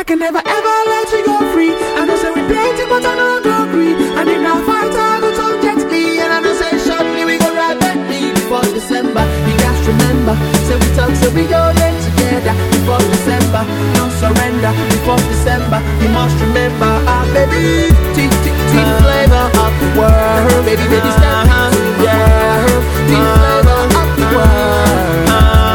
can never ever let you go free. I know say we plenty, but I don't go agree. And if I fight, I go to Jet Li. And I know say shortly we go ride Bentley before December. You guys remember, say we talk, so we go there together before December. No surrender before December. You must remember, baby, flavor of the world, baby, baby, step into the world. Flavor of the world,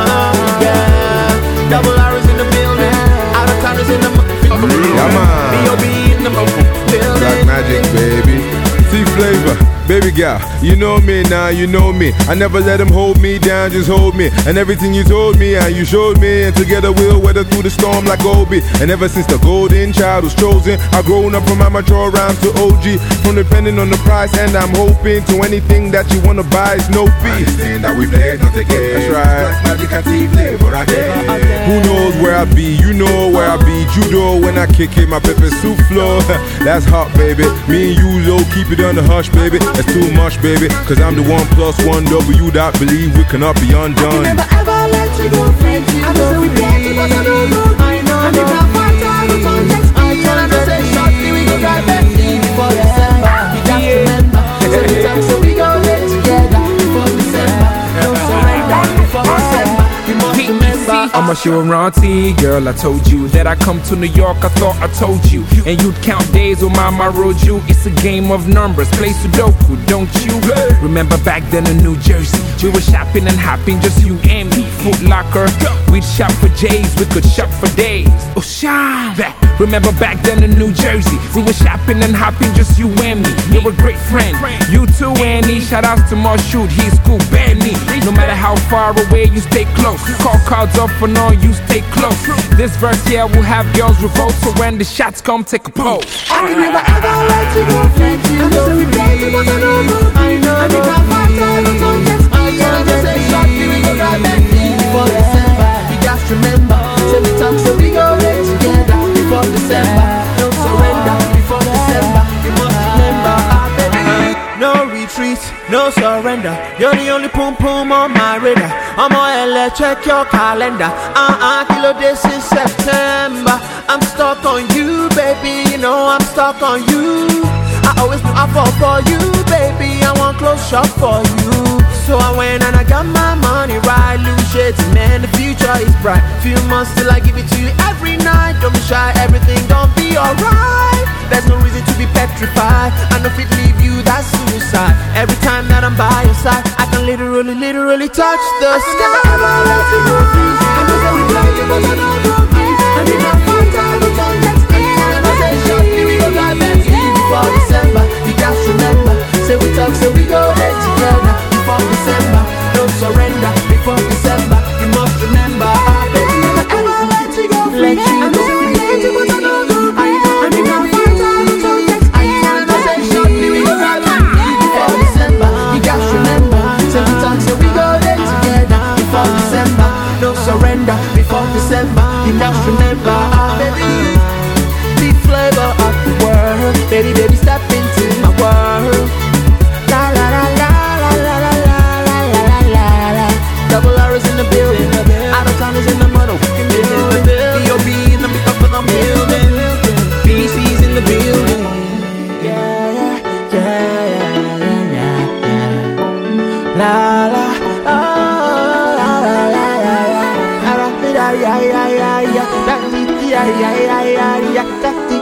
yeah. Double R's in the building, out of towners in the building. Yeah, man. B.O.B. in the building. Black Magic, baby. T-Flavor, baby girl, you know me now, you know me. I never let them hold me down, just hold me. And everything you told me and you showed me, and together we'll weather through the storm like Obi. And ever since the golden child was chosen, I've grown up from amateur rhymes to OG. From depending on the price, and I'm hoping to anything that you wanna buy is no fee. Understand that we play, not a game. That's right. Black Magic and T-Flavor again. Who knows where I be? You know where I be. Judo when I kick it, my pepper soup flow. That's hot, baby. Me and you low, keep it on the hush, baby. That's too much, baby. Cause I'm the 1+1W that believe we cannot be undone. I can never ever let you go free. I know say we plenty, but I don't go agree. And if I fight, I go to Jet Li. And I know say shortly we go ride Bentley before December. You just remember, say we talk, so we go there together before December. No surrender before December. You must remember. I'm a Shiranti girl, I told you that I come to New York, I thought I told you. And you'd count days when mama rode you. It's a game of numbers, play Sudoku, don't you? Remember back then in New Jersey, we were shopping and hopping, just you and me. Foot Locker, we'd shop for J's, we could shop for days. Oh, shine that. Remember back then in New Jersey, we were shopping and hopping, just you and me. You're a great friend, you too, Annie. Shout outs to Marshoot, he's cool, Benny. No matter how far away, you stay close. Call cards up and on, you stay close. This verse here will have girls revolt, so when the shots come, take a pose. I can never ever let you go free. I know say we plenty, but I don't go agree. And if I fight, I go to Jet Li. And I know say shortly we go ride Bentley before December. You just remember, say we talk, so we go there together before December. No surrender before December. You must remember, baby. No retreat, no surrender. You're the only pum pum on my radar. I'm on LA, check your calendar. Kilo, this is September. I'm stuck on you, baby. You know I'm stuck on you. I always knew I fall for you, baby. I want close shop for you. So I went and I got my money right. Loose shades, man, the future is bright. Few months till I give it to you every night. Don't be shy, everything gon' be alright. There's no reason to be petrified. I know if it leave you, that's suicide. Every time that I'm by your side, I can literally touch the sky. I can never ever let you go free. I know that we plenty, but I don't go agree. And if I fight, I go to Jet Li. And I say shortly we go ride Bentley before December. You just remember, say we talk, so we go there together before December. No surrender before December. You must remember, baby, never ever let you go free. I know that we plenty, but I don't go agree. And if I fight, I go to Jet Li. And I say shortly we go ride Bentley before December. You just remember, say we talk, so we go there together before December. No surrender before December. You must remember, baby, the flavor of the world. Baby, baby, step into my world. La la la la la la la la la la la la. Double R's in the building, out of town is in the model. B.O.B. in the up in the building, BC's in the building. Yeah, yeah, yeah, yeah, yeah, yeah. La la. Yeah, yeah, yeah, yeah, yeah, yeah, yeah, yeah, yeah, yeah, yeah, yeah,